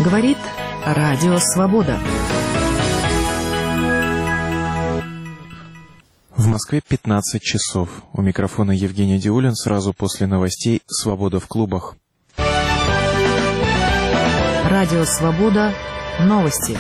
Говорит Радио Свобода. В Москве 15 часов. У микрофона Евгений Диулин. Сразу после новостей «Свобода в клубах». Радио Свобода. Новости.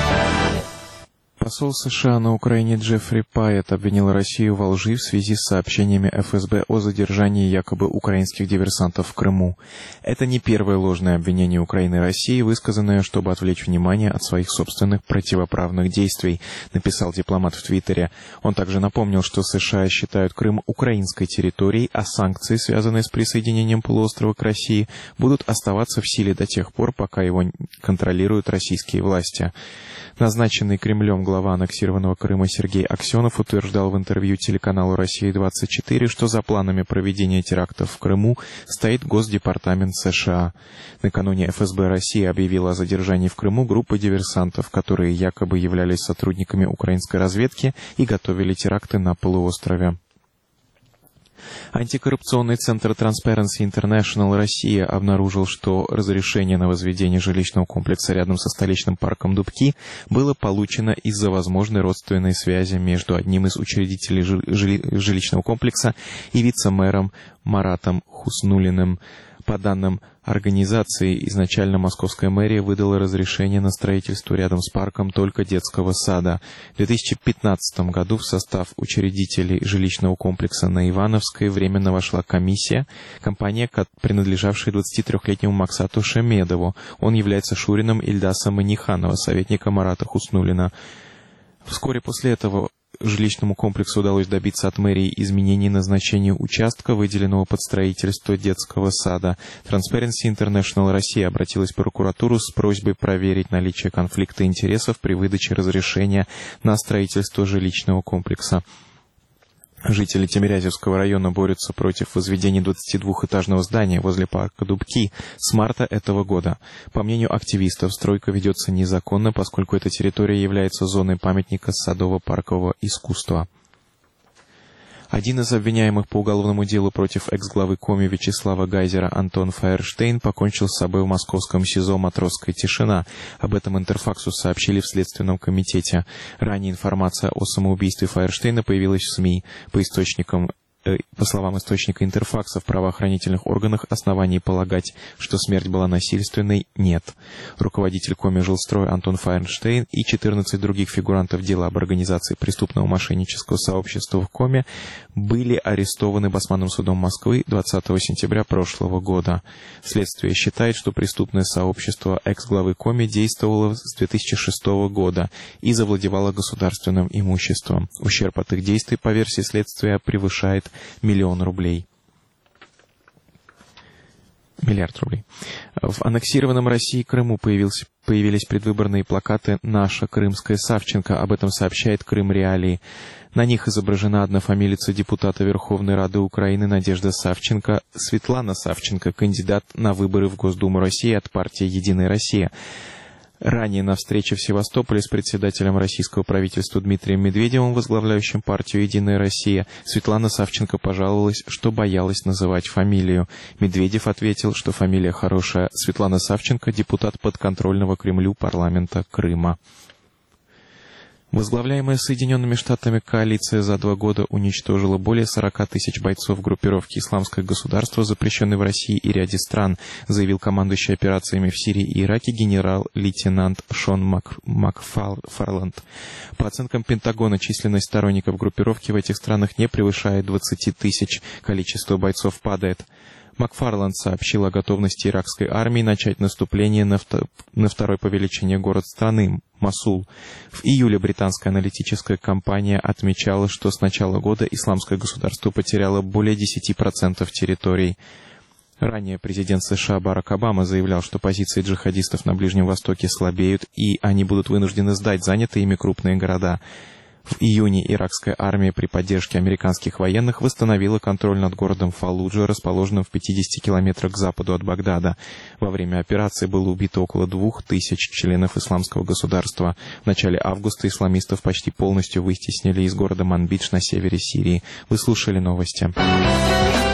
Посол США на Украине Джеффри Пайет обвинил Россию во лжи в связи с сообщениями ФСБ о задержании якобы украинских диверсантов в Крыму. Это не первое ложное обвинение Украины и России, высказанное, чтобы отвлечь внимание от своих собственных противоправных действий, написал дипломат в Твиттере. Он также напомнил, что США считают Крым украинской территорией, а санкции, связанные с присоединением полуострова к России, будут оставаться в силе до тех пор, пока его контролируют российские власти. Назначенный Кремлем глава аннексированного Крыма Сергей Аксенов утверждал в интервью телеканалу «Россия-24», что за планами проведения терактов в Крыму стоит Госдепартамент США. Накануне ФСБ России объявила о задержании в Крыму группы диверсантов, которые якобы являлись сотрудниками украинской разведки и готовили теракты на полуострове. Антикоррупционный центр Transparency International Россия обнаружил, что разрешение на возведение жилищного комплекса рядом со столичным парком Дубки было получено из-за возможной родственной связи между одним из учредителей жилищного комплекса и вице-мэром Маратом Хуснуллиным. По данным организации, изначально Московская мэрия выдала разрешение на строительство рядом с парком только детского сада. В 2015 году в состав учредителей жилищного комплекса на Ивановской временно вошла компания, принадлежавшая 23-летнему Максату Шемедову. Он является шурином Ильдаса Маниханова, советника Марата Хуснуллина. Вскоре после этого жилищному комплексу удалось добиться от мэрии изменений назначения участка, выделенного под строительство детского сада. Transparency International Россия обратилась в прокуратуру с просьбой проверить наличие конфликта интересов при выдаче разрешения на строительство жилищного комплекса. Жители Тимирязевского района борются против возведения 22-этажного здания возле парка Дубки с марта этого года. По мнению активистов, стройка ведется незаконно, поскольку эта территория является зоной памятника садово-паркового искусства. Один из обвиняемых по уголовному делу против экс-главы Коми Вячеслава Гайзера Антон Файерштейн покончил с собой в московском СИЗО «Матросская тишина». Об этом Интерфаксу сообщили в Следственном комитете. Ранее информация о самоубийстве Файерштейна появилась в СМИ. По словам источника Интерфакса, в правоохранительных органах оснований полагать, что смерть была насильственной, нет. Руководитель Коми жилстроя Антон Файерштейн и 14 других фигурантов дела об организации преступного мошеннического сообщества в Коми были арестованы Басманным судом Москвы 20 сентября прошлого года. Следствие считает, что преступное сообщество экс-главы Коми действовало с 2006 года и завладевало государственным имуществом. Ущерб от их действий, по версии следствия, превышает миллиард рублей. В аннексированном Россией Крыму появились предвыборные плакаты «Наша крымская Савченко». Об этом сообщает Крым Реалии. На них изображена однофамилица депутата Верховной Рады Украины Надежда Савченко, Светлана Савченко, кандидат на выборы в Госдуму России от партии «Единая Россия». Ранее на встрече в Севастополе с председателем российского правительства Дмитрием Медведевым, возглавляющим партию «Единая Россия», Светлана Савченко пожаловалась, что боялась называть фамилию. Медведев ответил, что фамилия хорошая. Светлана Савченко – депутат подконтрольного Кремлю парламента Крыма. Возглавляемая Соединенными Штатами коалиция за 2 года уничтожила более 40 тысяч бойцов группировки «Исламское государство», запрещенной в России и ряде стран, заявил командующий операциями в Сирии и Ираке генерал-лейтенант Шон Макфарланд. По оценкам Пентагона, численность сторонников группировки в этих странах не превышает 20 тысяч, количество бойцов падает. Макфарланд сообщил о готовности иракской армии начать наступление на второй по величине город страны – Мосул. В июле британская аналитическая компания отмечала, что с начала года Исламское государство потеряло более 10% территорий. Ранее президент США Барак Обама заявлял, что позиции джихадистов на Ближнем Востоке слабеют, и они будут вынуждены сдать занятые ими крупные города. В июне иракская армия при поддержке американских военных восстановила контроль над городом Фаллуджа, расположенным в 50 километрах к западу от Багдада. Во время операции было убито около 2000 членов исламского государства. В начале августа исламистов почти полностью вытеснили из города Манбидж на севере Сирии. Вы слушали новости.